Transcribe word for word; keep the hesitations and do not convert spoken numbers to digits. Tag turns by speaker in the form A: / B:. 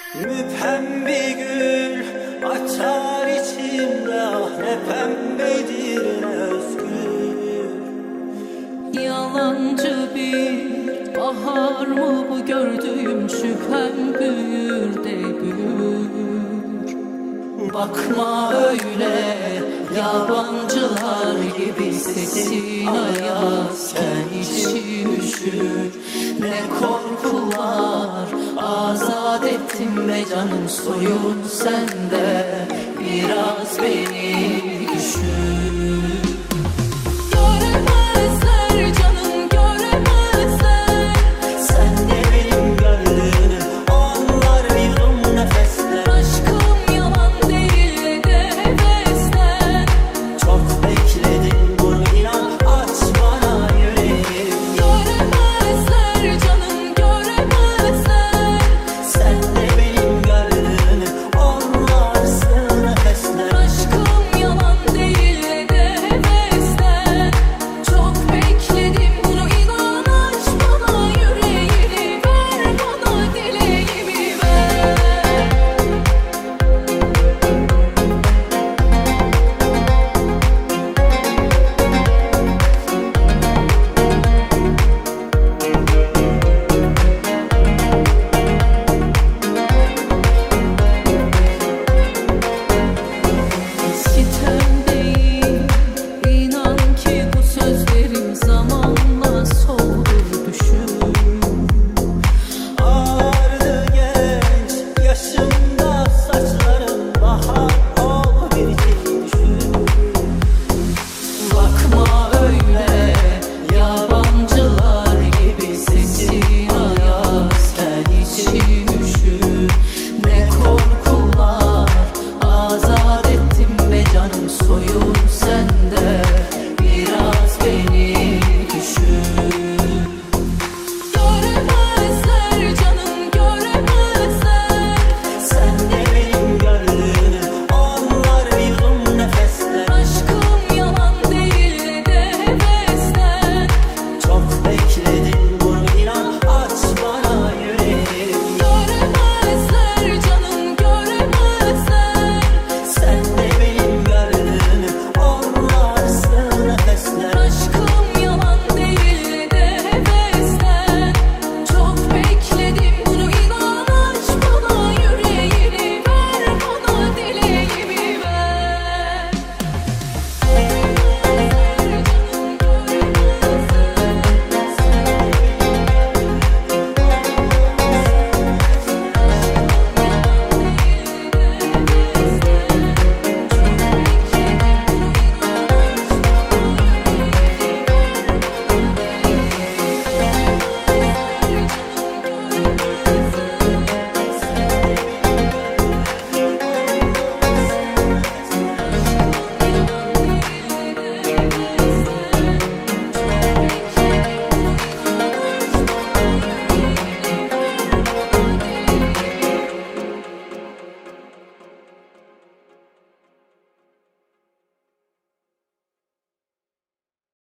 A: Müphem bir gül açar içimde, ah ne pembedir ne özgür.
B: Yalancı bir bahar mı bu gördüğüm, şüphem büyür de büyür. Bakma öyle yabancılar gibi, sesin ayazken içim üşür. Ne korkular azat ettim be canım, soyun sende biraz beni düşür.